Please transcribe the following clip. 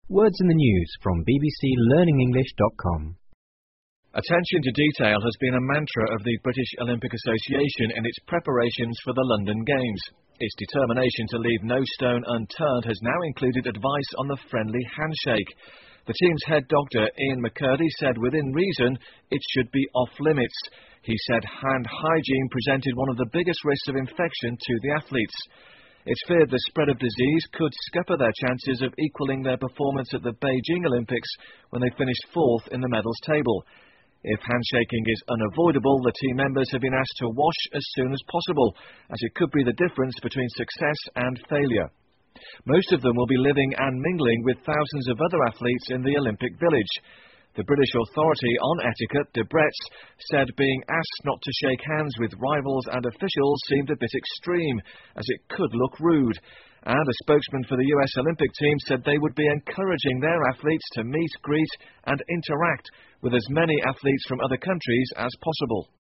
Words in the news from bbclearningenglish.com. Attention to detail has been a mantra of the British Olympic Association in its preparations for the London Games. Its determination to leave no stone unturned has now included advice on the friendly handshake. The team's head doctor, Ian McCurdy, said within reason it should be off-limits. He said hand hygiene presented one of the biggest risks of infection to the athletes. It's feared the spread of disease could scupper their chances of equalling their performance at the Beijing Olympics when they finished fourth in the medals table. If handshaking is unavoidable, the team members have been asked to wash as soon as possible, as it could be the difference between success and failure. Most of them will be living and mingling with thousands of other athletes in the Olympic Village. The British Authority on Etiquette, Debrets, said being asked not to shake hands with rivals and officials seemed a bit extreme, as it could look rude. And a spokesman for the US Olympic team said they would be encouraging their athletes to meet, greet and interact with as many athletes from other countries as possible.